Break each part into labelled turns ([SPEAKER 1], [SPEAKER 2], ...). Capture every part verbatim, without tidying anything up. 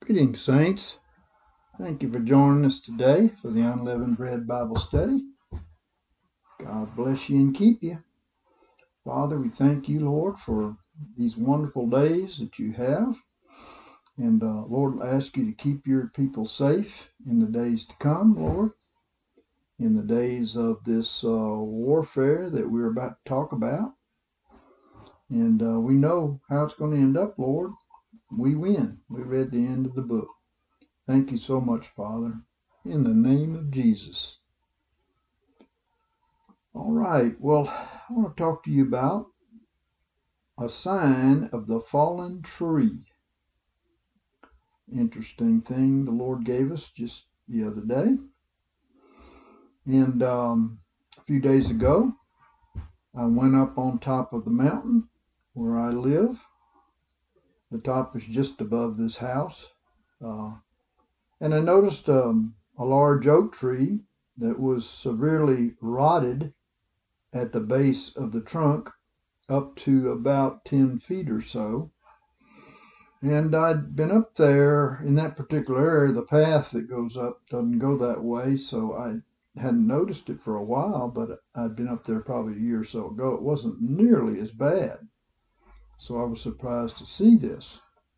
[SPEAKER 1] Greetings, Saints. Thank you for joining us today for the Unleavened Bread Bible Study. God bless you and keep you. Father, we thank you, Lord, for these wonderful days that you have. And uh, Lord, I ask you to keep your people safe in the days to come, Lord, in the days of this uh, warfare that we're about to talk about. And uh, we know how it's going to end up, Lord. We win. We read the end of the book. Thank you so much, Father, in the name of Jesus. All right, well, I want to talk to you about a sign of the fallen tree. Interesting thing the Lord gave us just the other day. And um, a few days ago, I went up on top of the mountain where I live. The top is just above this house. Uh, and I noticed um, a large oak tree that was severely rotted at the base of the trunk up to about ten feet or so. And I'd been up there in that particular area. The path that goes up doesn't go that way, so I hadn't noticed it for a while, but I'd been up there probably a year or so ago. It wasn't nearly as bad, so I was surprised to see this.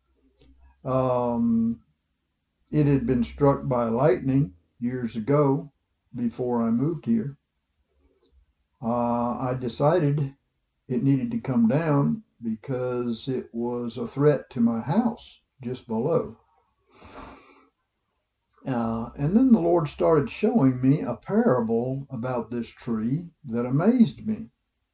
[SPEAKER 1] Um, it had been struck by lightning years ago before I moved here. Uh, I decided it needed to come down because it was a threat to my house just below. Uh, and then the Lord started showing me a parable about this tree that amazed me.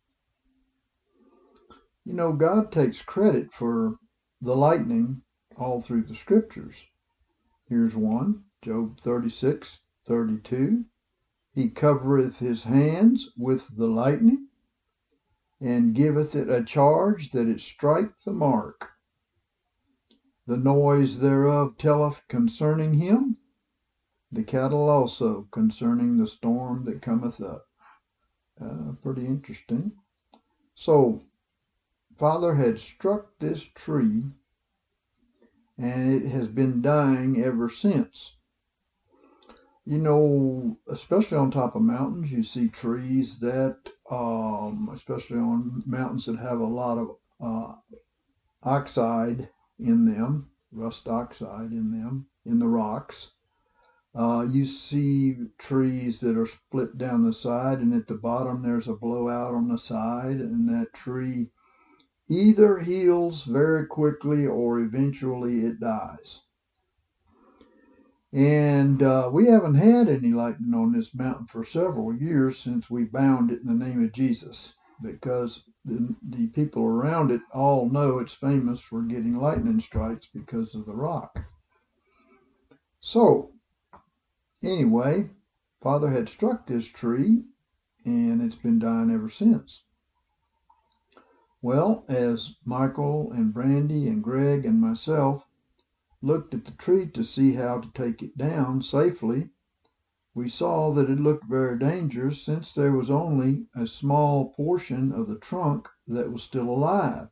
[SPEAKER 1] You know, God takes credit for the lightning all through the scriptures. Here's one, Job thirty-six, thirty-two. He covereth his hands with the lightning, and giveth it a charge that it strike the mark. The noise thereof telleth concerning him, the cattle also concerning the storm that cometh up. Uh, pretty interesting. So, Father had struck this tree, and it has been dying ever since. You know, especially on top of mountains, you see trees that, um, especially on mountains that have a lot of uh, oxide in them, rust oxide in them, in the rocks. Uh, you see trees that are split down the side, and at the bottom there's a blowout on the side, and that tree either heals very quickly or eventually it dies. And uh, we haven't had any lightning on this mountain for several years since we bound it in the name of Jesus, because the, the people around it all know it's famous for getting lightning strikes because of the rock. So, anyway, Father had struck this tree, and it's been dying ever since. Well, as Michael and Brandy and Greg and myself looked at the tree to see how to take it down safely, we saw that it looked very dangerous since there was only a small portion of the trunk that was still alive.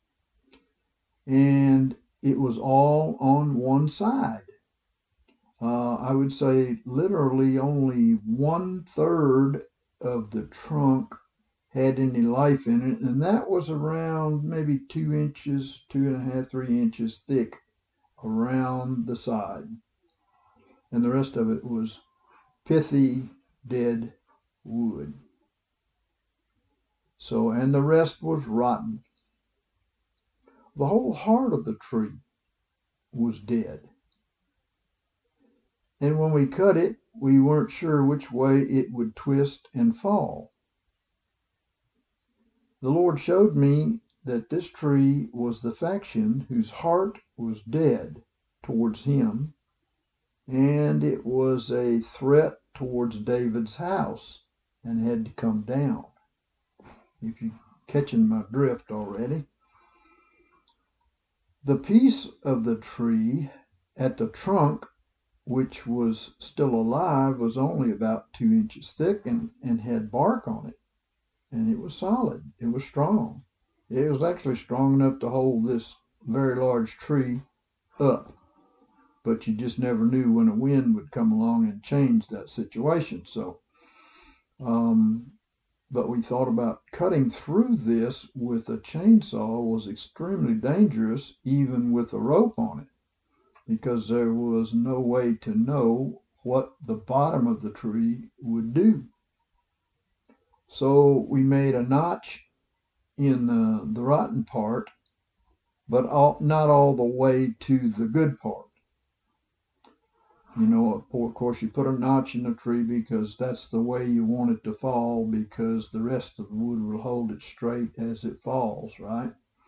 [SPEAKER 1] And it was all on one side. Uh, I would say literally only one third of the trunk had any life in it, and that was around maybe two inches, two and a half, three inches thick around the side. And the rest of it was pithy, dead wood. So, and the rest was rotten. The whole heart of the tree was dead. And when we cut it, we weren't sure which way it would twist and fall. The Lord showed me that this tree was the faction whose heart was dead towards him, and it was a threat towards David's house and had to come down. If you're catching my drift already. The piece of the tree at the trunk, which was still alive, was only about two inches thick and, and had bark on it. And it was solid. It was strong. It was actually strong enough to hold this very large tree up. but you just never knew when a wind would come along and change that situation. So, um, but we thought about cutting through this with a chainsaw was extremely dangerous, even with a rope on it, because there was no way to know what the bottom of the tree would do. So we made a notch in uh, the rotten part, but all, not all the way to the good part. You know, of course, you put a notch in the tree because that's the way you want it to fall, because the rest of the wood will hold it straight as it falls, right?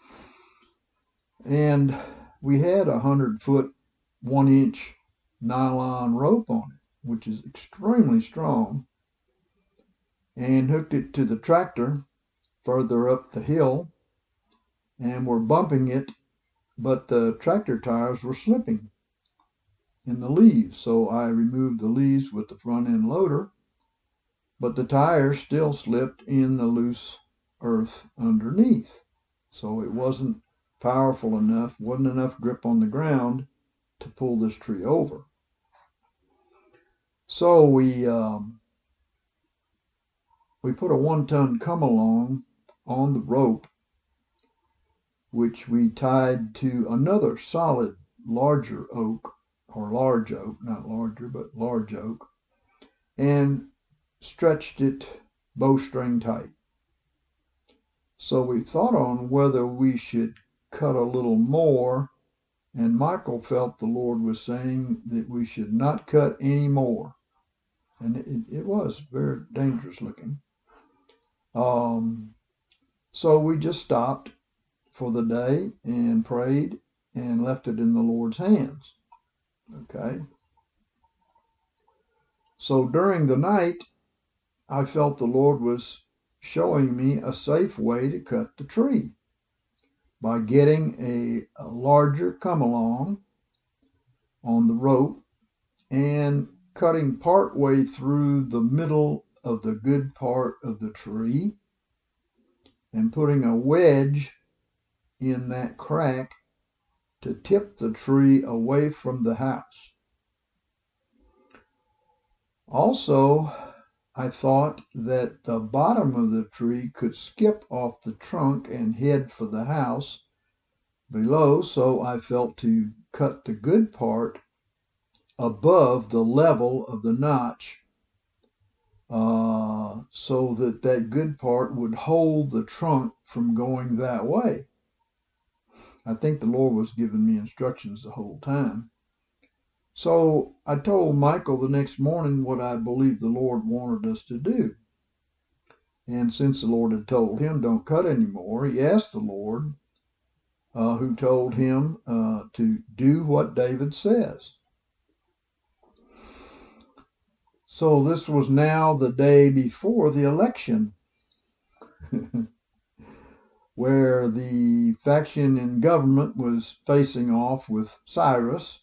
[SPEAKER 1] And we had a hundred foot, one inch nylon rope on it, which is extremely strong, and hooked it to the tractor further up the hill, and we're bumping it, but the tractor tires were slipping in the leaves. So I removed the leaves with the front end loader, but the tires still slipped in the loose earth underneath. So it wasn't powerful enough, wasn't enough grip on the ground to pull this tree over. So we um, we put a one-ton come along on the rope, which we tied to another solid larger oak, or large oak, not larger, but large oak, and stretched it bowstring tight. So we thought on whether we should cut a little more, and Michael felt the Lord was saying that we should not cut any more. And it, it was very dangerous looking. Um, so we just stopped for the day and prayed and left it in the Lord's hands. Okay. So during the night, I felt the Lord was showing me a safe way to cut the tree by getting a, a larger come along on the rope and cutting part way through the middle of the good part of the tree and putting a wedge in that crack to tip the tree away from the house. Also, I thought that the bottom of the tree could skip off the trunk and head for the house below, so I felt to cut the good part above the level of the notch, uh, so that that good part would hold the trunk from going that way. I think the Lord was giving me instructions the whole time. So I told Michael the next morning what I believed the Lord wanted us to do. And since the Lord had told him, don't cut anymore, he asked the Lord, uh, who told him uh, to do what David says. So this was now the day before the election, where the faction in government was facing off with Cyrus,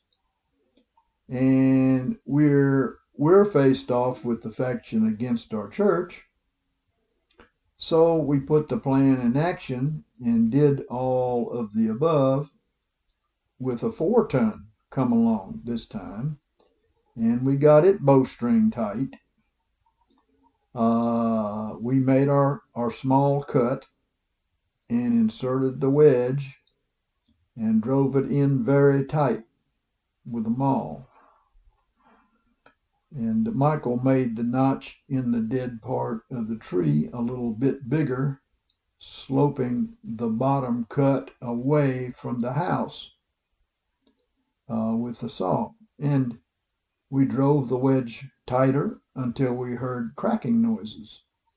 [SPEAKER 1] and we're we're faced off with the faction against our church. So we put the plan in action and did all of the above with a four ton come along this time, and we got it bowstring tight. Uh, we made our, our small cut and inserted the wedge and drove it in very tight with a maul. And Michael made the notch in the dead part of the tree a little bit bigger, sloping the bottom cut away from the house uh, with the saw. And we drove the wedge tighter until we heard cracking noises.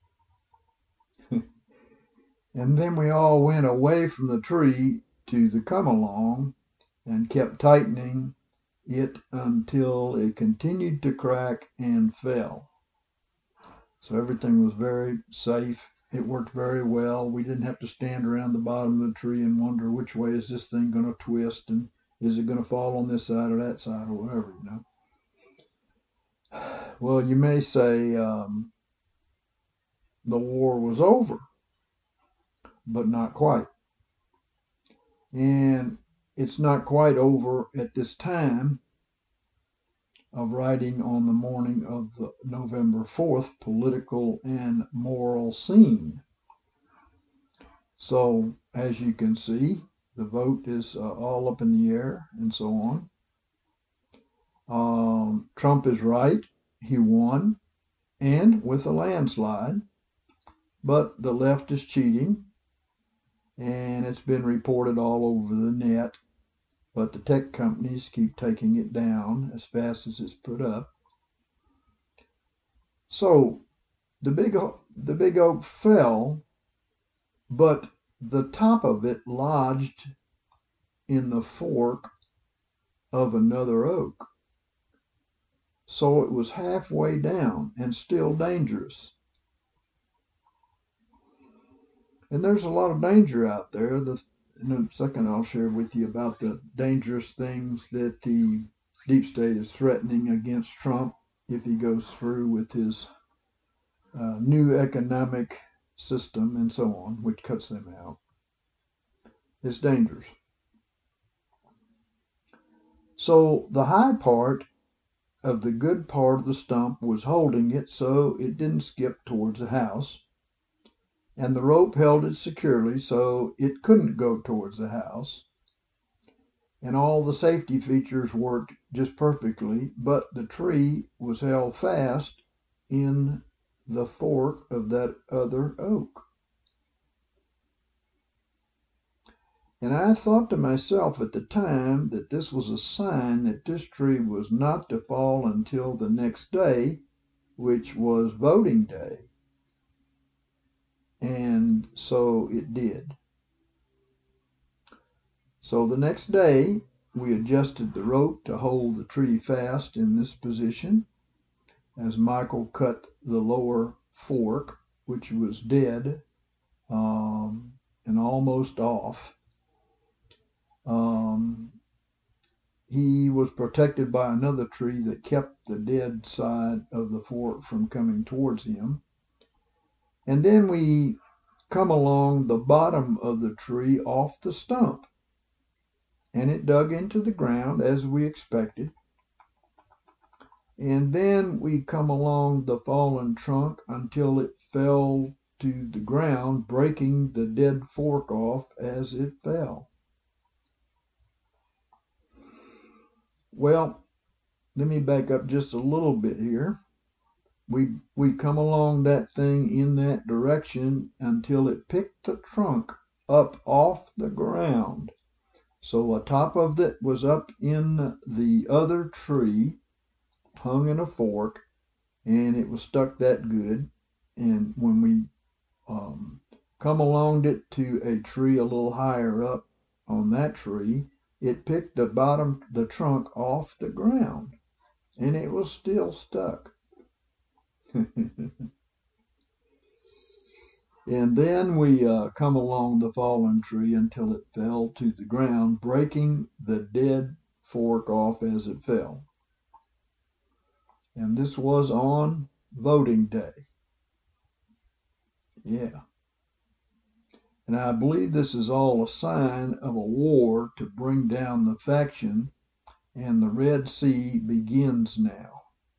[SPEAKER 1] And then we all went away from the tree to the come along and kept tightening it until it continued to crack and fell. So everything was very safe. It worked very well. We didn't have to stand around the bottom of the tree and wonder which way is this thing going to twist, and is it going to fall on this side or that side or whatever, you know. Well, you may say um, the war was over, but not quite. And it's not quite over at this time, of writing on the morning of the November fourth political and moral scene. So, as you can see, the vote is uh, all up in the air and so on. Um, Trump is right. He won, and with a landslide. But the left is cheating, and it's been reported all over the net. But the tech companies keep taking it down as fast as it's put up. So the big the big oak fell, but the top of it lodged in the fork of another oak. So it was halfway down and still dangerous. And there's a lot of danger out there. The, in a second, I'll share with you about the dangerous things that the deep state is threatening against Trump if he goes through with his uh, new economic system and so on, which cuts them out. It's dangerous. So the high part of the good part of the stump was holding it so it didn't skip towards the house. And the rope held it securely so it couldn't go towards the house. And all the safety features worked just perfectly, but the tree was held fast in the fork of that other oak. And I thought to myself at the time that this was a sign that this tree was not to fall until the next day, which was voting day. And so it did. So the next day, we adjusted the rope to hold the tree fast in this position as Michael cut the lower fork, which was dead um, and almost off. Um, he was protected by another tree that kept the dead side of the fork from coming towards him. And then we come along the bottom of the tree off the stump, and it dug into the ground as we expected. And then we come along the fallen trunk until it fell to the ground, breaking the dead fork off as it fell. Well, let me back up just a little bit here. We we come along that thing in that direction until it picked the trunk up off the ground. So the top of it was up in the other tree, hung in a fork, and it was stuck that good. And when we um, come along it to a tree a little higher up on that tree, it picked the bottom, the trunk off the ground, and it was still stuck. And then we uh, come along the fallen tree until it fell to the ground, breaking the dead fork off as it fell. And this was on voting day. Yeah. And I believe this is all a sign of a war to bring down the faction, and the Red Sea begins now.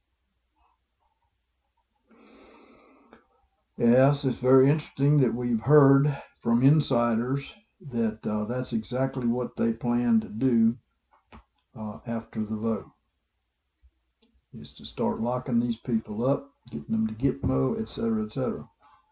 [SPEAKER 1] Yes, it's very interesting that we've heard from insiders that uh, that's exactly what they plan to do uh, after the vote, is to start locking these people up, getting them to Gitmo, et cetera, et cetera.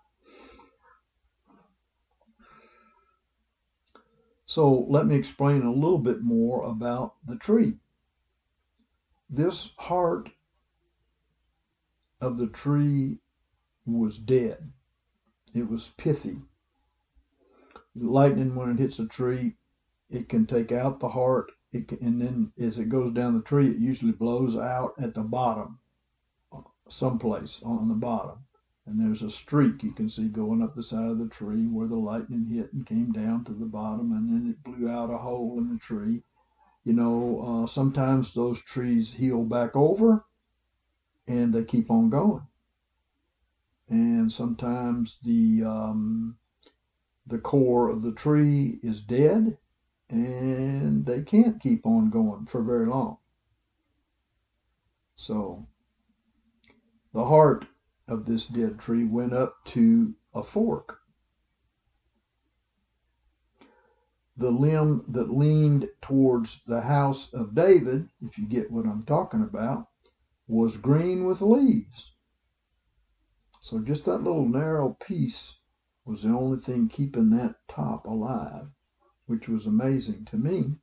[SPEAKER 1] So let me explain a little bit more about the tree. This heart of the tree was dead. It was pithy. Lightning, when it hits a tree, it can take out the heart, it can, and then as it goes down the tree, it usually blows out at the bottom, someplace on the bottom. And there's a streak you can see going up the side of the tree where the lightning hit and came down to the bottom, and then it blew out a hole in the tree. You know, uh, sometimes those trees heal back over and they keep on going. And sometimes the um, the core of the tree is dead and they can't keep on going for very long. So the heart of this dead tree went up to a fork. The limb that leaned towards the house of David, if you get what I'm talking about, was green with leaves. So just that little narrow piece was the only thing keeping that top alive, which was amazing to me.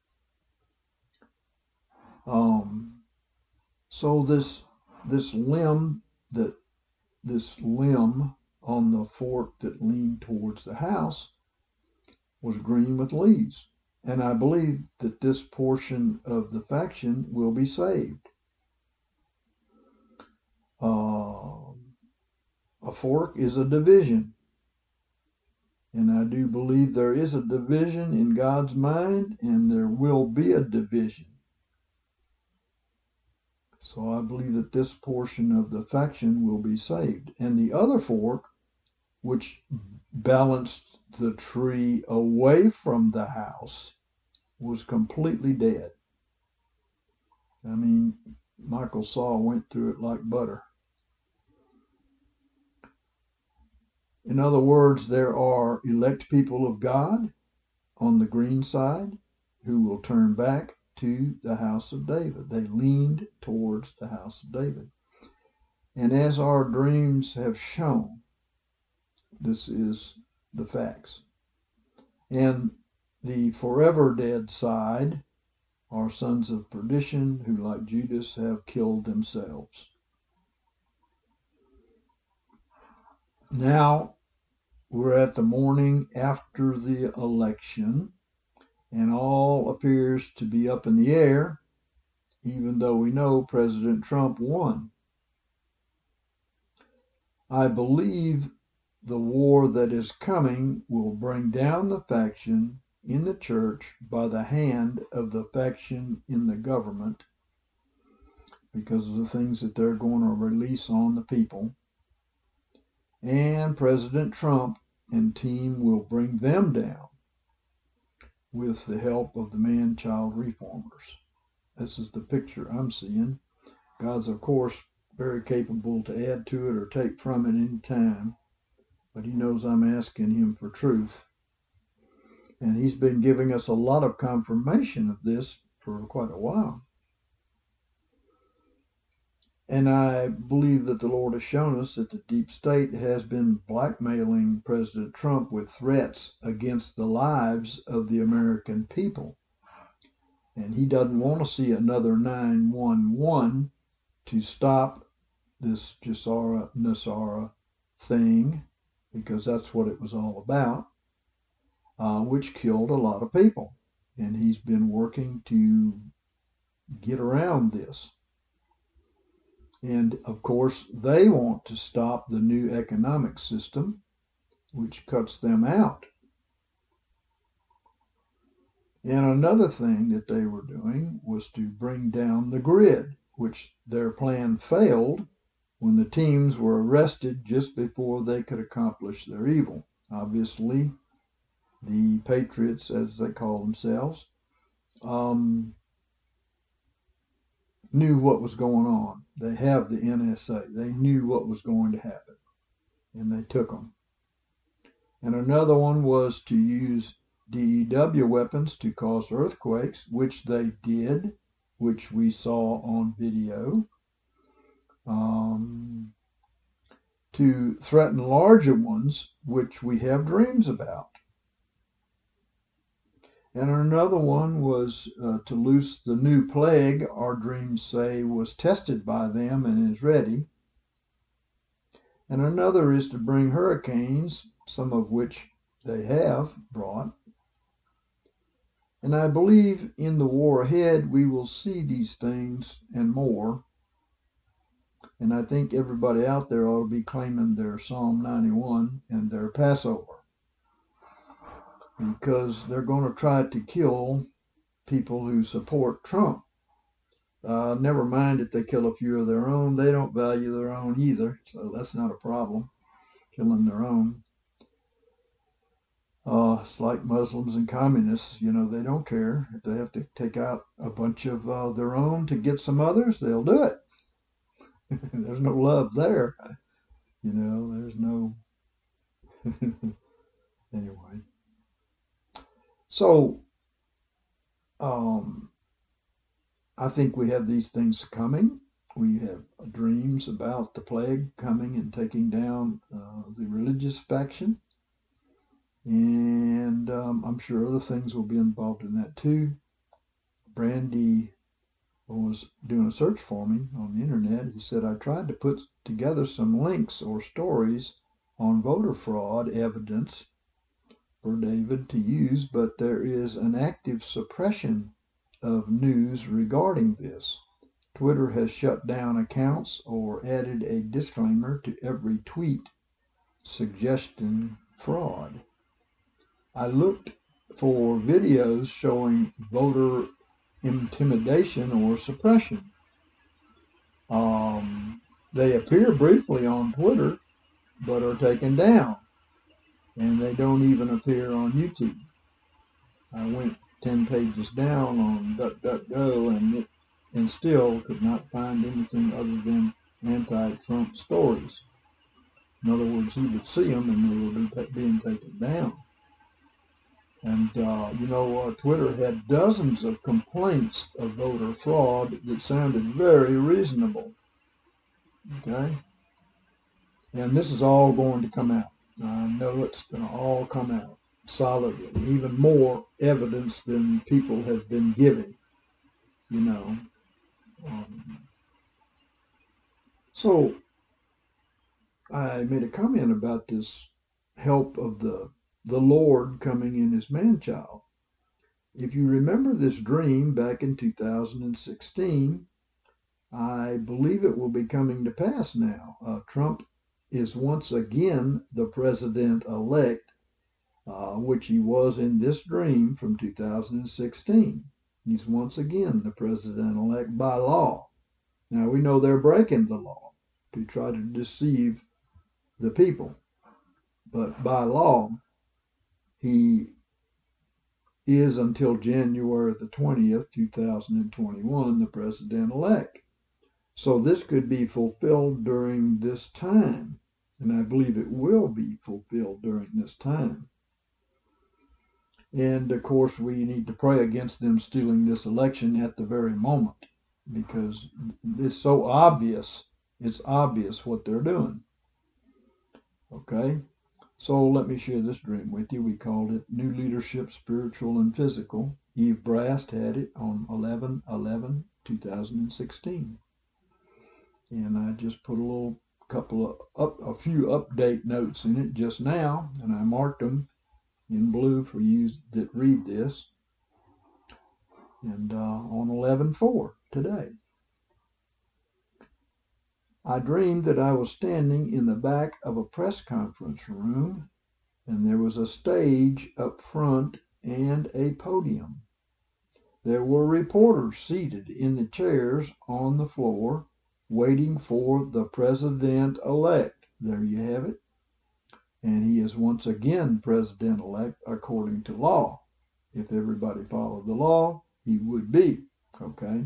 [SPEAKER 1] Um, so this this limb that this limb on the fork that leaned towards the house was green with leaves. And I believe that this portion of the faction will be saved. Uh, a fork is a division. And I do believe there is a division in God's mind, and there will be a division. So I believe that this portion of the faction will be saved. And the other fork, which balanced the tree away from the house, was completely dead. I mean, Michael Saw went through it like butter. In other words, there are elect people of God on the green side who will turn back to the house of David. They leaned towards the house of David. And as our dreams have shown, this is the facts. And the forever dead side are sons of perdition who, like Judas, have killed themselves. Now we're at the morning after the election, and all appears to be up in the air, even though we know President Trump won. I believe the war that is coming will bring down the faction in the church by the hand of the faction in the government, because of the things that they're going to release on the people. And President Trump and team will bring them down with the help of the man-child reformers. This is the picture I'm seeing. God's, of course, very capable to add to it or take from it any time, but he knows I'm asking him for truth. And he's been giving us a lot of confirmation of this for quite a while. And I believe that the Lord has shown us that the deep state has been blackmailing President Trump with threats against the lives of the American people. And he doesn't want to see another nine one one to stop this Jisara Nasara thing, because that's what it was all about, uh, which killed a lot of people. And he's been working to get around this. And of course, they want to stop the new economic system, which cuts them out. And another thing that they were doing was to bring down the grid, which their plan failed when the teams were arrested just before they could accomplish their evil. Obviously, the Patriots, as they call themselves, um, knew what was going on. They have the N S A. They knew what was going to happen, and they took them. And another one was to use D E W weapons to cause earthquakes, which they did, which we saw on video, um, to threaten larger ones, which we have dreams about. And another one was uh, to loose the new plague, our dreams say was tested by them and is ready. And another is to bring hurricanes, some of which they have brought. And I believe in the war ahead, we will see these things and more. And I think everybody out there ought to be claiming their Psalm ninety-one and their Passover, because they're going to try to kill people who support Trump. Uh, never mind if they kill a few of their own. They don't value their own either, so that's not a problem, killing their own. Uh, it's like Muslims and communists, you know, they don't care. If they have to take out a bunch of uh, their own to get some others, they'll do it. There's no love there. You know, there's no. Anyway. So, um, I think we have these things coming. We have dreams about the plague coming and taking down uh, the religious faction. And um, I'm sure other things will be involved in that too. Brandy was doing a search for me on the internet. He said, I tried to put together some links or stories on voter fraud evidence for David to use, but there is an active suppression of news regarding this. Twitter has shut down accounts or added a disclaimer to every tweet suggesting fraud. I looked for videos showing voter intimidation or suppression. Um, they appear briefly on Twitter, but are taken down, and they don't even appear on YouTube. I went ten pages down on DuckDuckGo, and it, and still could not find anything other than anti-Trump stories. In other words, he would see them, and they were being taken down. And, uh, you know, uh, Twitter had dozens of complaints of voter fraud that sounded very reasonable. Okay? And this is all going to come out. I know it's going to all come out solidly, even more evidence than people have been giving, you know. Um, so I made a comment about this help of the the Lord coming in as man-child. If you remember this dream back in two thousand sixteen, I believe it will be coming to pass now. Uh, Trump is once again the president-elect, uh, which he was in this dream from two thousand sixteen. He's once again the president-elect by law. Now we know they're breaking the law to try to deceive the people, but by law, he is until January the twentieth, two thousand twenty-one, the president-elect. So this could be fulfilled during this time, and I believe it will be fulfilled during this time. And of course, we need to pray against them stealing this election at the very moment, because it's so obvious. It's obvious what they're doing. Okay? So let me share this dream with you. We called it New Leadership, Spiritual and Physical. Eve Brast had it on eleven eleven two thousand sixteen. And I just put a little couple of up, a few update notes in it just now, and I marked them in blue for you that read this. And uh, on eleven four today, I dreamed that I was standing in the back of a press conference room, and there was a stage up front and a podium. There were reporters seated in the chairs on the floor, waiting for the president-elect. There you have it. And he is once again president-elect according to law. If everybody followed the law, he would be. Okay?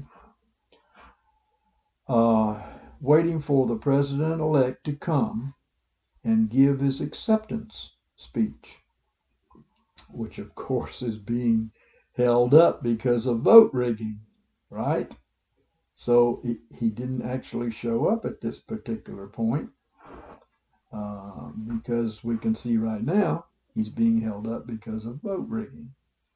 [SPEAKER 1] Uh, waiting for the president-elect to come and give his acceptance speech, which of course is being held up because of vote rigging, right? So he, he didn't actually show up at this particular point uh, because we can see right now he's being held up because of vote rigging.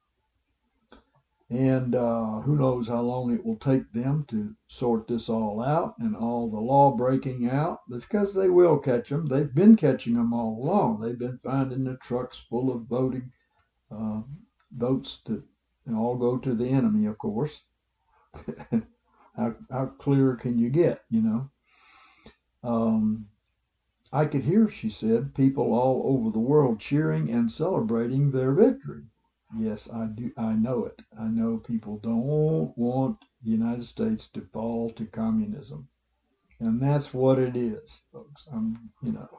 [SPEAKER 1] And uh, who knows how long it will take them to sort this all out and all the law breaking out. That's because they will catch them. They've been catching them all along. They've been finding the trucks full of voting uh, votes that all go to the enemy, of course. how, how clear can you get, you know? Um, I could hear, she said, people all over the world cheering and celebrating their victory. Yes, I do. I know it. I know people don't want the United States to fall to communism, and that's what it is, folks. I'm, you know,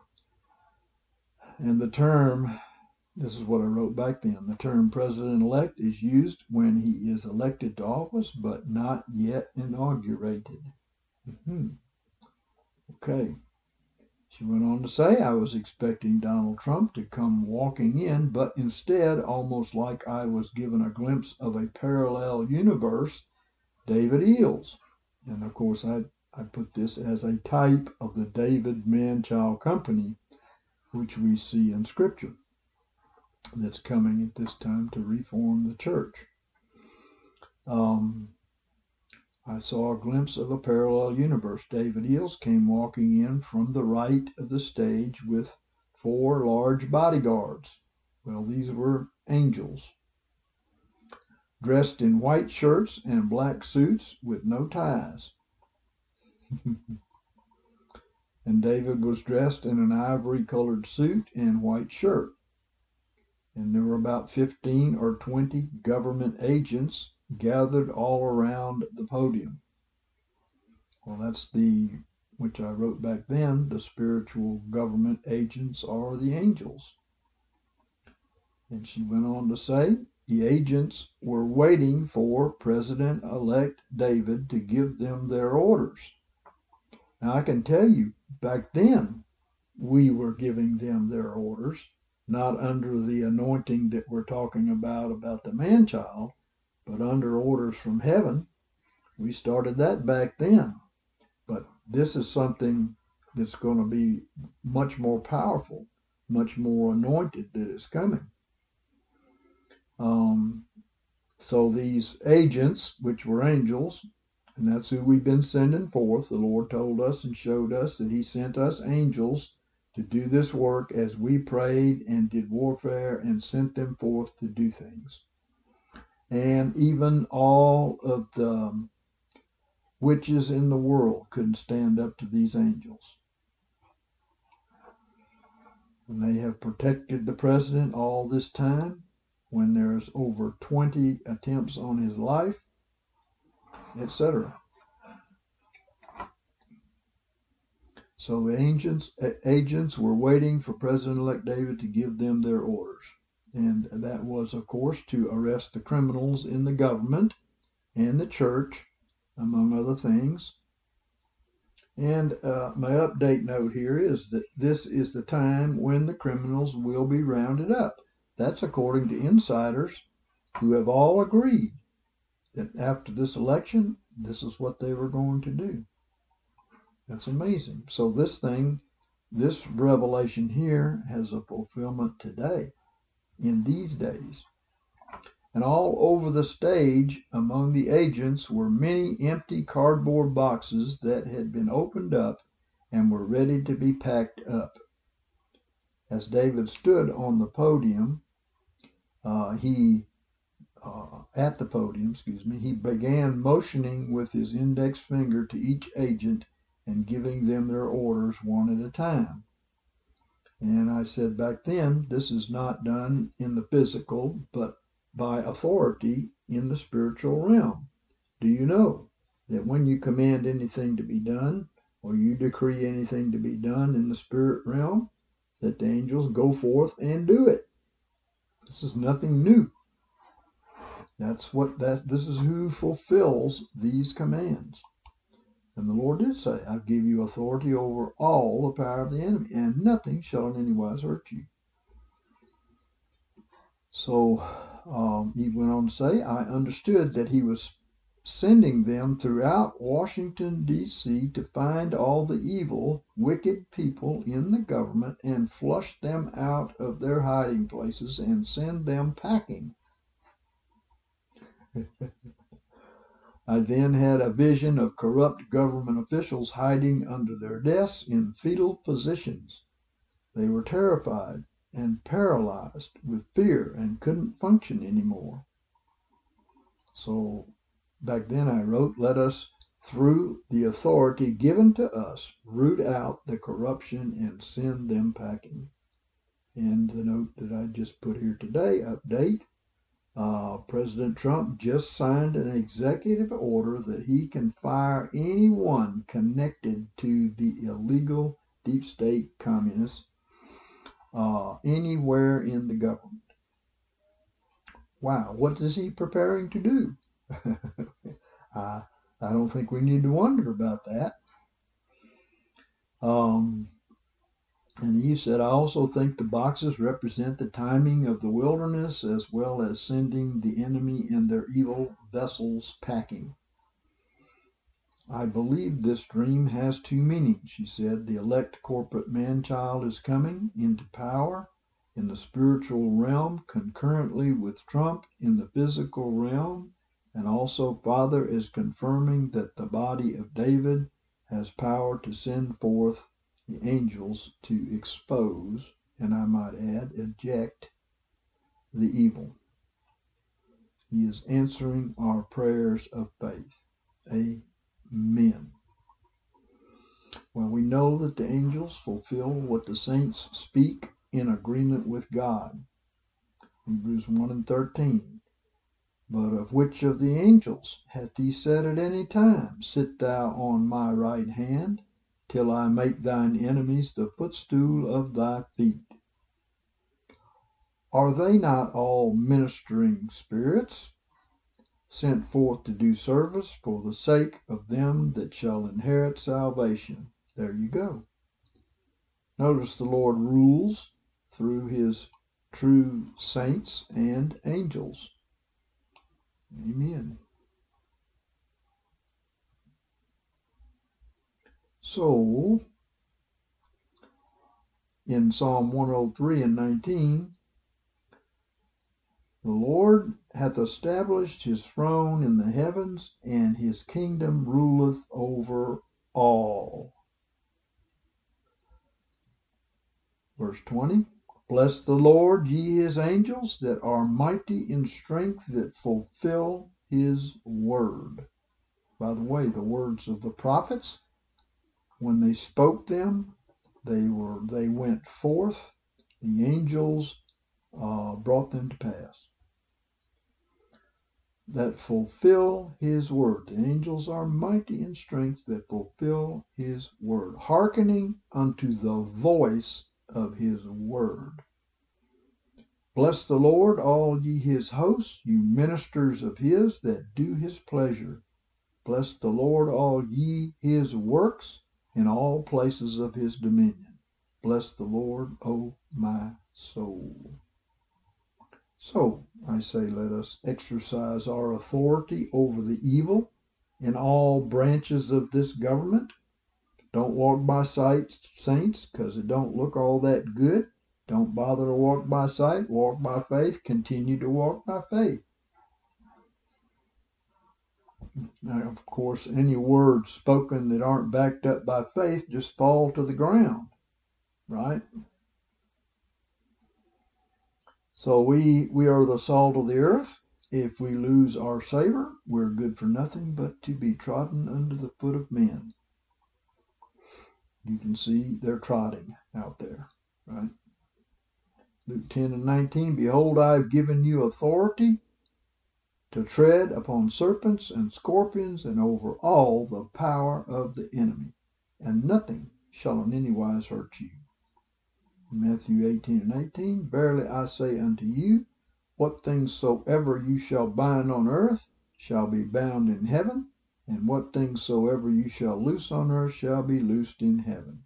[SPEAKER 1] and the term. This is what I wrote back then. The term president-elect is used when he is elected to office, but not yet inaugurated. Mm-hmm. Okay. She went on to say, I was expecting Donald Trump to come walking in, but instead, almost like I was given a glimpse of a parallel universe, David Eels. And of course, I, I put this as a type of the David Man-Child Company, which we see in Scripture, that's coming at this time to reform the church. Um, I saw a glimpse of a parallel universe. David Eels came walking in from the right of the stage with four large bodyguards. Well, these were angels, dressed in white shirts and black suits with no ties. And David was dressed in an ivory colored suit and white shirt. And there were about fifteen or twenty government agents gathered all around the podium. Well, that's the, which I wrote back then, the spiritual government agents are the angels. And she went on to say, the agents were waiting for President-elect David to give them their orders. Now, I can tell you, back then, we were giving them their orders, not under the anointing that we're talking about, about the man-child, but under orders from heaven. We started that back then. But this is something that's going to be much more powerful, much more anointed that is coming. Um, so these agents, which were angels, and that's who we've been sending forth. The Lord told us and showed us that he sent us angels to do this work as we prayed and did warfare and sent them forth to do things. And even all of the witches in the world couldn't stand up to these angels. And they have protected the president all this time when there's over twenty attempts on his life, et cetera. So the agents, agents were waiting for President-elect David to give them their orders. And that was, of course, to arrest the criminals in the government and the church, among other things. And uh, my update note here is that this is the time when the criminals will be rounded up. That's according to insiders who have all agreed that after this election, this is what they were going to do. That's amazing. So this thing, this revelation here has a fulfillment today, in these days. And all over the stage among the agents were many empty cardboard boxes that had been opened up and were ready to be packed up. As David stood on the podium, uh, he, uh, at the podium, excuse me, he began motioning with his index finger to each agent and giving them their orders one at a time. And I said back then, this is not done in the physical, but by authority in the spiritual realm. Do you know that when you command anything to be done, or you decree anything to be done in the spirit realm, that the angels go forth and do it? This is nothing new. That's what that this is who fulfills these commands. And the Lord did say, I give you authority over all the power of the enemy, and nothing shall in any wise hurt you. So um, he went on to say, I understood that he was sending them throughout Washington, D C to find all the evil, wicked people in the government and flush them out of their hiding places and send them packing. I then had a vision of corrupt government officials hiding under their desks in fetal positions. They were terrified and paralyzed with fear and couldn't function anymore. So back then I wrote, let us, through the authority given to us, root out the corruption and send them packing. And the note that I just put here today, update, Uh, President Trump just signed an executive order that he can fire anyone connected to the illegal deep state communists uh, anywhere in the government. Wow, what is he preparing to do? I, I don't think we need to wonder about that. Um, and he said, I also think the boxes represent the timing of the wilderness as well as sending the enemy and their evil vessels packing. I believe this dream has two meanings, she said. The elect corporate man-child is coming into power in the spiritual realm concurrently with Trump in the physical realm, and also Father is confirming that the body of David has power to send forth the angels to expose, and I might add, eject the evil. He is answering our prayers of faith. Amen. Well, we know that the angels fulfill what the saints speak in agreement with God. Hebrews one and thirteen. But of which of the angels hath he said at any time, Sit thou on my right hand, till I make thine enemies the footstool of thy feet? Are they not all ministering spirits, sent forth to do service for the sake of them that shall inherit salvation? There you go. Notice the Lord rules through his true saints and angels. Amen. So, in Psalm one oh three and nineteen, the Lord hath established his throne in the heavens, and his kingdom ruleth over all. Verse twenty, Bless the Lord, ye his angels, that are mighty in strength, that fulfill his word. By the way, the words of the prophets, when they spoke them, they were they went forth. The angels uh, brought them to pass. That fulfill his word. The angels are mighty in strength, that fulfill his word, hearkening unto the voice of his word. Bless the Lord, all ye his hosts, you ministers of his that do his pleasure. Bless the Lord, all ye his works, in all places of his dominion. Bless the Lord, O my soul. So, I say, let us exercise our authority over the evil in all branches of this government. Don't walk by sight, saints, because it don't look all that good. Don't bother to walk by sight. Walk by faith. Continue to walk by faith. Now, of course, any words spoken that aren't backed up by faith just fall to the ground, right? So we we are the salt of the earth. If we lose our savor, we're good for nothing but to be trodden under the foot of men. You can see they're trotting out there, right? Luke ten and nineteen, Behold, I have given you authority to tread upon serpents and scorpions and over all the power of the enemy, and nothing shall in any wise hurt you. Matthew eighteen and eighteen, Verily I say unto you, what things soever you shall bind on earth shall be bound in heaven, and what things soever you shall loose on earth shall be loosed in heaven.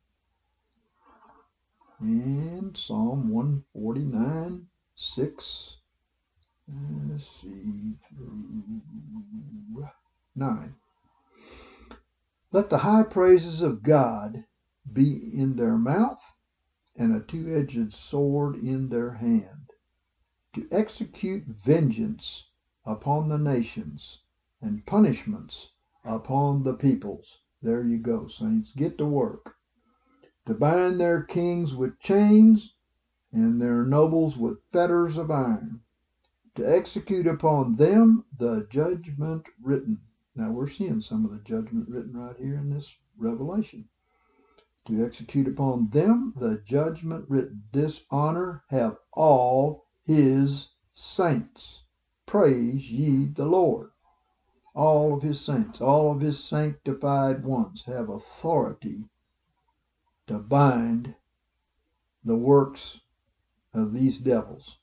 [SPEAKER 1] And Psalm one forty-nine, six, let's see, through nine. Let the high praises of God be in their mouth, and a two-edged sword in their hand, to execute vengeance upon the nations and punishments upon the peoples. There you go, saints. Get to work. To bind their kings with chains and their nobles with fetters of iron. To execute upon them the judgment written. Now we're seeing some of the judgment written right here in this Revelation. To execute upon them the judgment written. Dishonor have all his saints. Praise ye the Lord. All of his saints, all of his sanctified ones have authority to bind the works of these devils.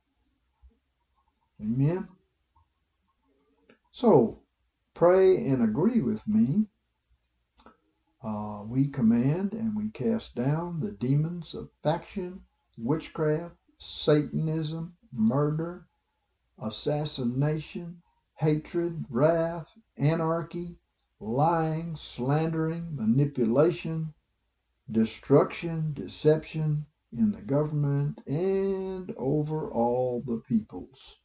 [SPEAKER 1] Amen. So, pray and agree with me Uh, we command and we cast down the demons of faction, witchcraft, Satanism, murder, assassination, hatred, wrath, anarchy, lying, slandering, manipulation, destruction, deception in the government and over all the peoples.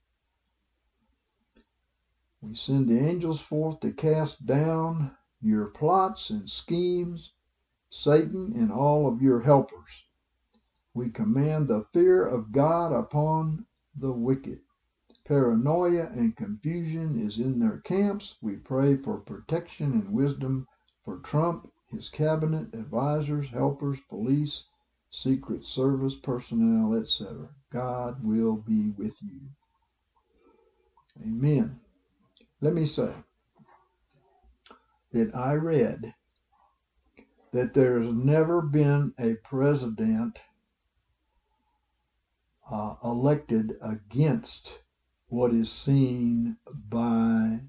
[SPEAKER 1] We send the angels forth to cast down your plots and schemes, Satan and all of your helpers. We command the fear of God upon the wicked. Paranoia and confusion is in their camps. We pray for protection and wisdom for Trump, his cabinet, advisors, helpers, police, Secret Service personnel, et cetera. God will be with you. Amen. Let me say that I read that there's never been a president uh, elected against what is seen by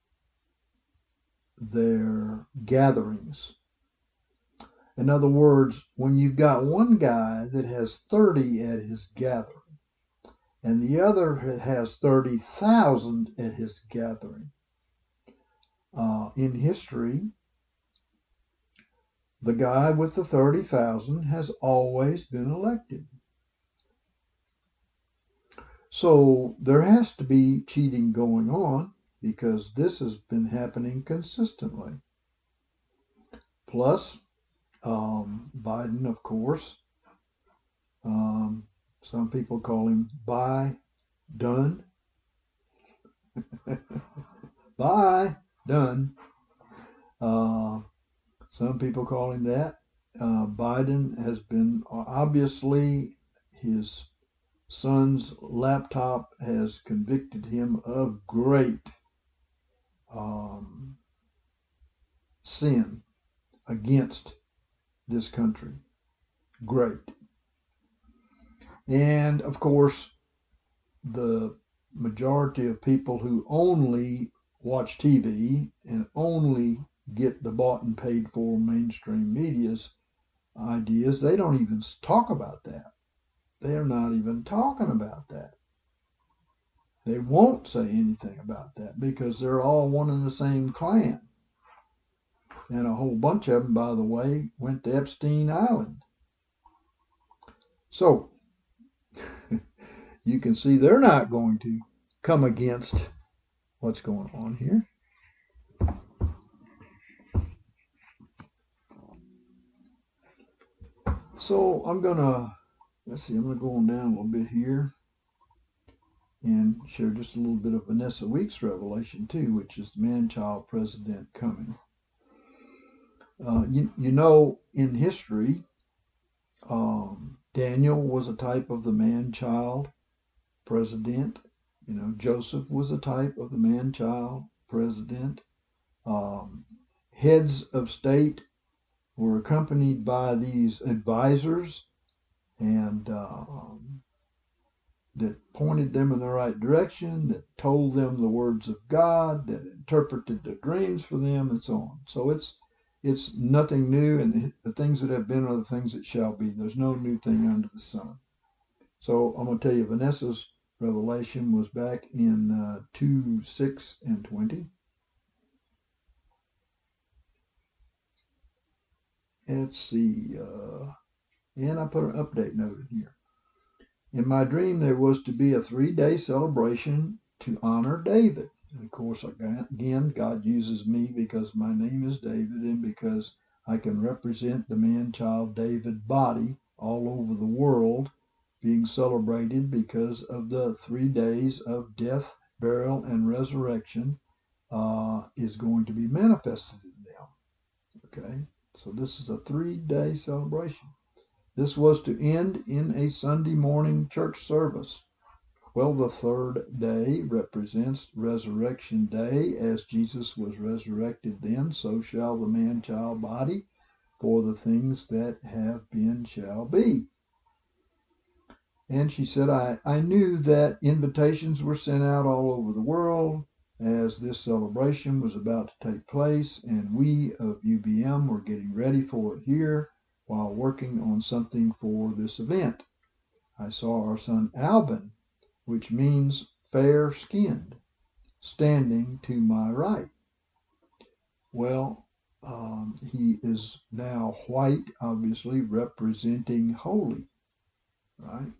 [SPEAKER 1] their gatherings. In other words, when you've got one guy that has thirty at his gathering and the other has thirty thousand at his gathering, uh, in history, the guy with the thirty thousand has always been elected. So there has to be cheating going on because this has been happening consistently. Plus, um, Biden, of course, um, some people call him Bye Done. Bye Done. Uh, some people call him that. Uh, Biden has been, obviously, his son's laptop has convicted him of great um, sin against this country. Great. And of course, the majority of people who only watch T V and only get the bought and paid for mainstream media's ideas, they don't even talk about that. They're not even talking about that. They won't say anything about that because they're all one and the same clan. And a whole bunch of them, by the way, went to Epstein Island. So, you can see they're not going to come against what's going on here. So I'm going to, let's see, I'm going to go on down a little bit here and share just a little bit of Vanessa Weeks' revelation too, which is the man-child president coming. Uh, you, you know, in history, um, Daniel was a type of the man-child president. You know, Joseph was a type of the man-child president. Um, heads of state were accompanied by these advisors and um, that pointed them in the right direction, that told them the words of God, that interpreted their dreams for them, and so on. So it's it's nothing new, and the things that have been are the things that shall be. There's no new thing under the sun. So I'm going to tell you, Vanessa's revelation was back in uh, two, six, and twenty. Let's see, uh, and I put an update note in here. In my dream, there was to be a three-day celebration to honor David. And of course, again, God uses me because my name is David and because I can represent the man-child David body all over the world being celebrated because of the three days of death, burial, and resurrection uh, is going to be manifested in them. Okay, so this is a three-day celebration. This was to end in a Sunday morning church service. Well, the third day represents Resurrection Day. As Jesus was resurrected then, so shall the man-child body, for the things that have been shall be. And she said, I, I knew that invitations were sent out all over the world, as this celebration was about to take place, and we of U B M were getting ready for it here while working on something for this event. I saw our son Albin, which means fair-skinned, standing to my right. Well, um, he is now white, obviously representing holy, right?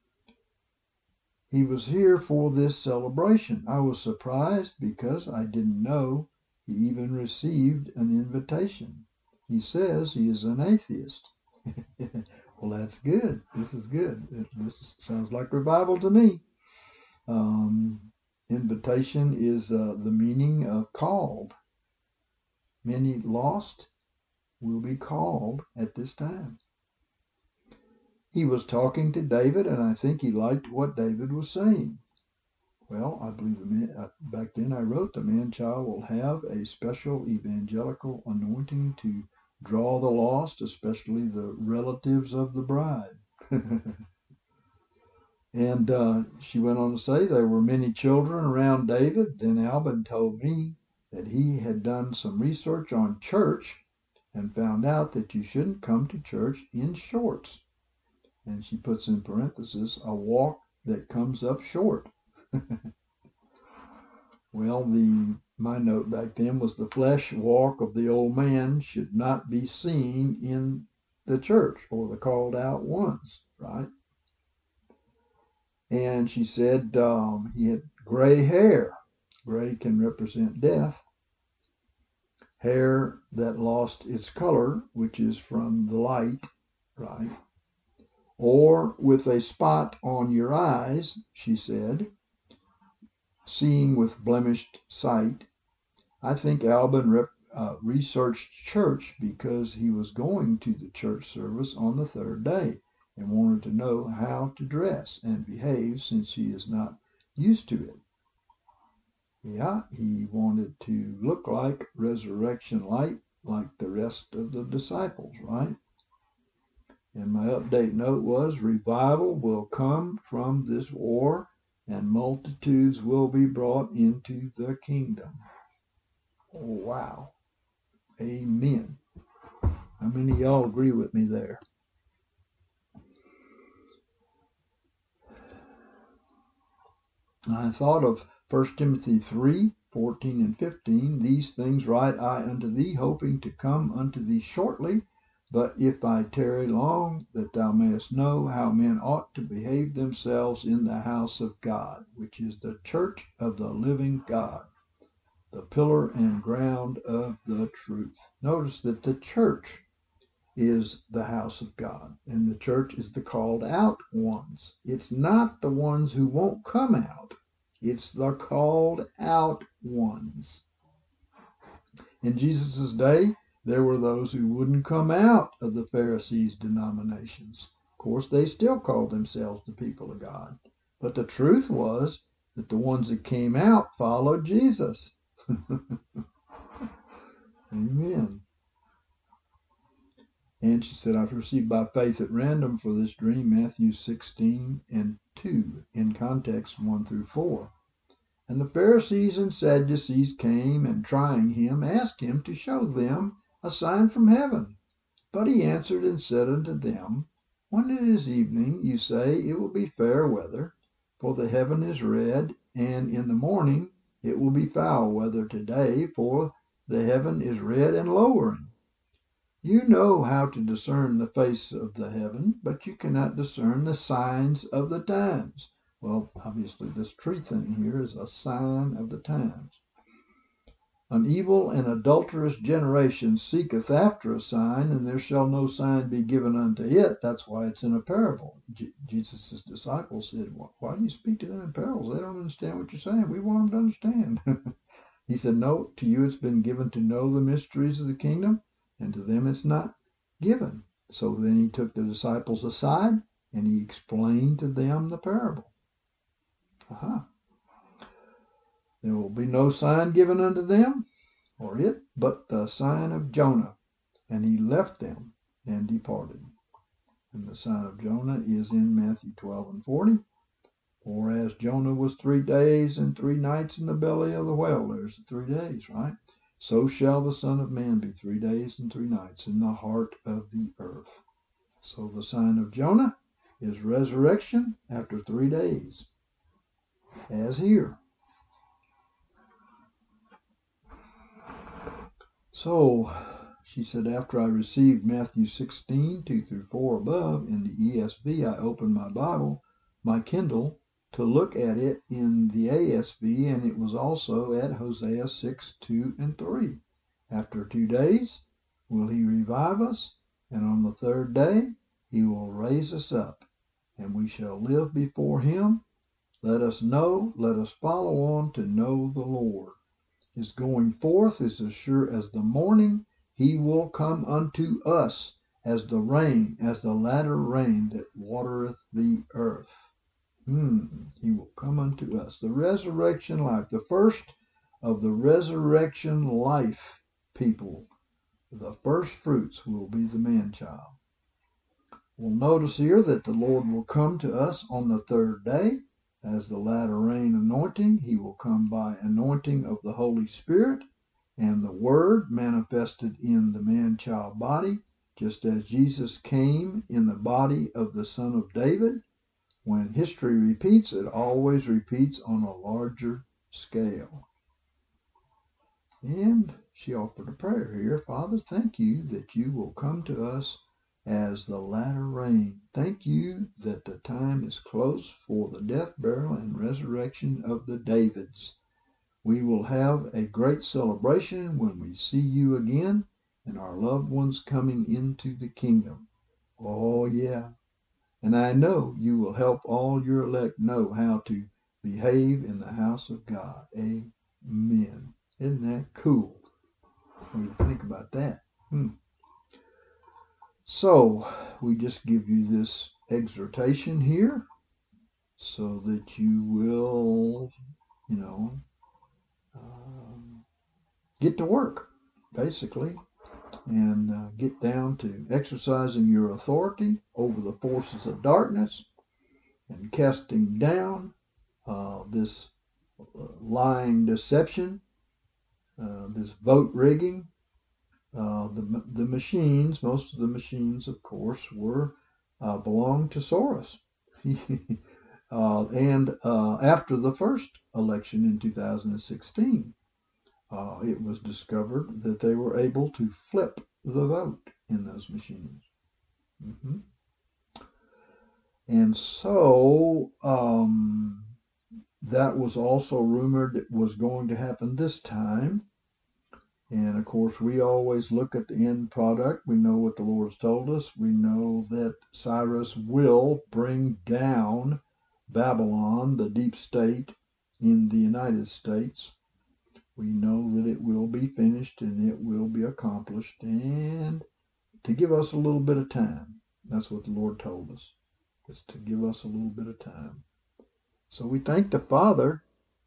[SPEAKER 1] He was here for this celebration. I was surprised because I didn't know he even received an invitation. He says he is an atheist. Well, that's good. This is good. This sounds like revival to me. Um, invitation is uh, the meaning of called. Many lost will be called at this time. He was talking to David, and I think he liked what David was saying. Well, I believe back then I wrote the man-child will have a special evangelical anointing to draw the lost, especially the relatives of the bride. And uh, she went on to say there were many children around David. Then Albin told me that he had done some research on church and found out that you shouldn't come to church in shorts. And she puts in parentheses, a walk that comes up short. Well, the my note back then was the flesh walk of the old man should not be seen in the church or the called out ones, right? And she said um, he had gray hair. Gray can represent death. Hair that lost its color, which is from the light, right? Or with a spot on your eyes, she said, seeing with blemished sight. I think Albin rep, uh, researched church because he was going to the church service on the third day and wanted to know how to dress and behave since he is not used to it. Yeah, he wanted to look like resurrection light, like the rest of the disciples, right? And my update note was, revival will come from this war and multitudes will be brought into the kingdom. Oh, wow. Amen. How many of y'all agree with me there? I thought of First Timothy three, fourteen and fifteen. These things write I unto thee, hoping to come unto thee shortly. But if I tarry long, that thou mayest know how men ought to behave themselves in the house of God, which is the church of the living God, the pillar and ground of the truth. Notice that the church is the house of God, and the church is the called out ones. It's not the ones who won't come out. It's the called out ones. In Jesus' day, there were those who wouldn't come out of the Pharisees' denominations. Of course, they still called themselves the people of God. But the truth was that the ones that came out followed Jesus. Amen. And she said, I've received by faith at random for this dream, Matthew sixteen and two, in context one through four. And the Pharisees and Sadducees came, and trying him, asked him to show them a sign from heaven. But he answered and said unto them, when it is evening, you say, it will be fair weather, for the heaven is red, and in the morning it will be foul weather today, for the heaven is red and lowering. You know how to discern the face of the heaven, but you cannot discern the signs of the times. Well, obviously this tree thing here is a sign of the times. An evil and adulterous generation seeketh after a sign, and there shall no sign be given unto it. That's why it's in a parable. Je- Jesus' disciples said, why do you speak to them in parables? They don't understand what you're saying. We want them to understand. He said, no, to you it's been given to know the mysteries of the kingdom, and to them it's not given. So then he took the disciples aside, and he explained to them the parable. Aha. There will be no sign given unto them, or it, but the sign of Jonah. And he left them and departed. And the sign of Jonah is in Matthew twelve and forty. For as Jonah was three days and three nights in the belly of the whale, there's the three days, right? So shall the Son of Man be three days and three nights in the heart of the earth. So the sign of Jonah is resurrection after three days, as here. So, she said, after I received Matthew sixteen, two through four above in the E S V, I opened my Bible, my Kindle, to look at it in the A S V, and it was also at Hosea six, two and three. After two days will he revive us, and on the third day he will raise us up, and we shall live before him. Let us know, let us follow on to know the Lord. His going forth is as sure as the morning. He will come unto us as the rain, as the latter rain that watereth the earth. Hmm. He will come unto us. The resurrection life, the first of the resurrection life people, the first fruits will be the man-child. We'll notice here that the Lord will come to us on the third day as the latter rain anointing. He will come by anointing of the Holy Spirit and the Word manifested in the man-child body, just as Jesus came in the body of the Son of David. When history repeats, it always repeats on a larger scale. And she offered a prayer here. Father, thank you that you will come to us as the latter rain. Thank you that the time is close for the death, burial, and resurrection of the Davids. We will have a great celebration when we see you again and our loved ones coming into the kingdom. Oh, yeah. And I know you will help all your elect know how to behave in the house of God. Amen. Isn't that cool? What do you think about that? Hmm. So, we just give you this exhortation here so that you will, you know, um, get to work, basically, and uh, get down to exercising your authority over the forces of darkness and casting down uh, this uh, lying deception, uh, this vote rigging. Uh, the the machines, most of the machines, of course, were uh, belonged to Soros. uh, and uh, after the first election in two thousand sixteen, uh, it was discovered that they were able to flip the vote in those machines. Mm-hmm. And so um, that was also rumored it was going to happen this time. And of course, we always look at the end product. We know what the Lord has told us. We know that Cyrus will bring down Babylon, the deep state in the United States. We know that it will be finished and it will be accomplished, and to give us a little bit of time. That's what the Lord told us, is to give us a little bit of time. So we thank the Father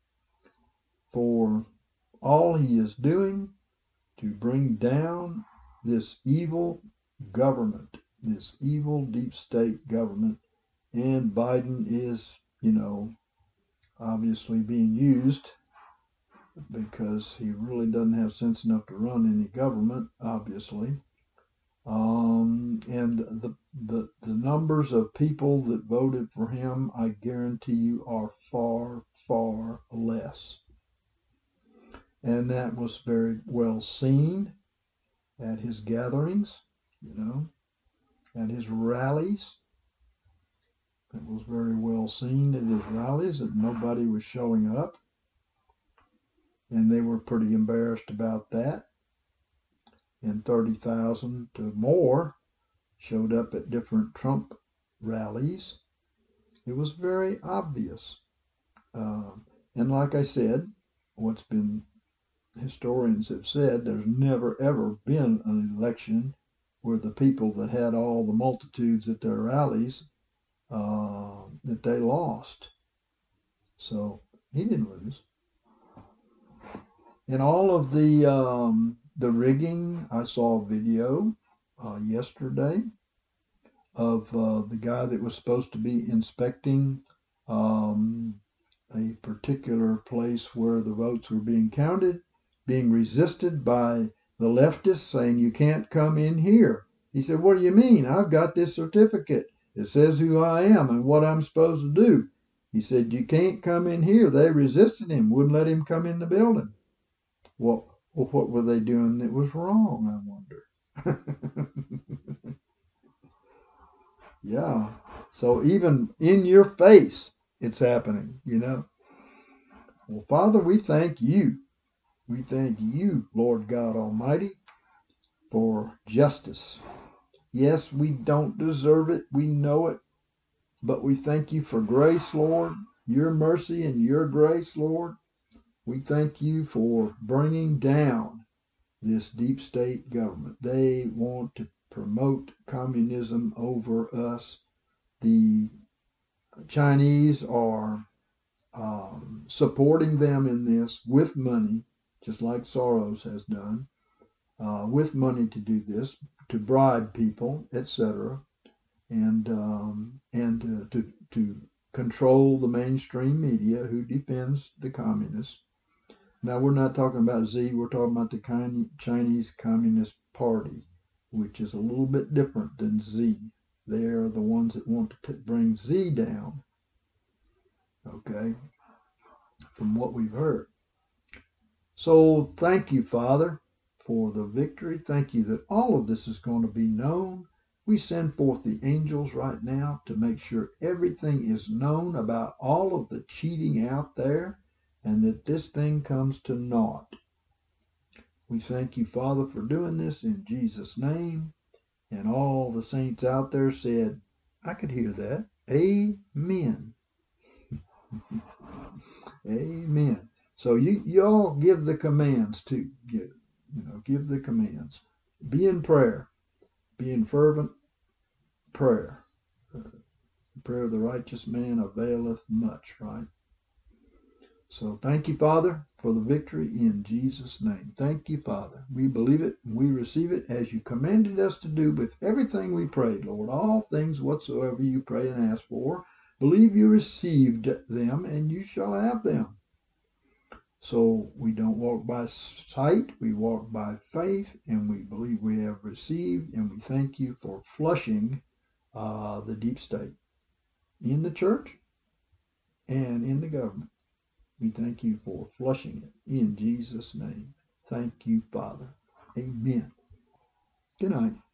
[SPEAKER 1] for all he is doing to bring down this evil government, this evil deep state government. And Biden is, you know, obviously being used because he really doesn't have sense enough to run any government, obviously. Um, and the, the the numbers of people that voted for him, I guarantee you, are far, far less. And that was very well seen at his gatherings, you know, at his rallies. It was very well seen at his rallies that nobody was showing up. And they were pretty embarrassed about that. And thirty thousand to more showed up at different Trump rallies. It was very obvious. Um, and like I said, what's been, historians have said, there's never ever been an election where the people that had all the multitudes at their rallies, uh, that they lost. So he didn't lose. In all of the um, the rigging, I saw a video uh, yesterday of uh, the guy that was supposed to be inspecting um, a particular place where the votes were being counted, being resisted by the leftists saying, you can't come in here. He said, what do you mean? I've got this certificate. It says who I am and what I'm supposed to do. He said, you can't come in here. They resisted him, wouldn't let him come in the building. Well, well what were they doing that was wrong, I wonder? Yeah. So even in your face, it's happening, you know. Well, Father, we thank you. We thank you, Lord God Almighty, for justice. Yes, we don't deserve it. We know it. But we thank you for grace, Lord, your mercy and your grace, Lord. We thank you for bringing down this deep state government. They want to promote communism over us. The Chinese are um, supporting them in this with money, just like Soros has done, uh, with money to do this, to bribe people, et cetera, and um, and uh, to to control the mainstream media who defends the communists. Now we're not talking about Z. We're talking about the Chinese Communist Party, which is a little bit different than Z. They're the ones that want to t- bring Z down. Okay, from what we've heard. So thank you, Father, for the victory. Thank you that all of this is going to be known. We send forth the angels right now to make sure everything is known about all of the cheating out there and that this thing comes to naught. We thank you, Father, for doing this in Jesus' name. And all the saints out there said, I could hear that. Amen. Amen. So you y'all give the commands too. Give, you know, give the commands. Be in prayer. Be in fervent prayer. Uh, the prayer of the righteous man availeth much, right? So thank you, Father, for the victory in Jesus' name. Thank you, Father. We believe it and we receive it as you commanded us to do with everything we prayed, Lord. All things whatsoever you pray and ask for, believe you received them and you shall have them. So we don't walk by sight, we walk by faith, and we believe we have received, and we thank you for flushing uh, the deep state in the church and in the government. We thank you for flushing it in Jesus' name. Thank you, Father. Amen. Good night.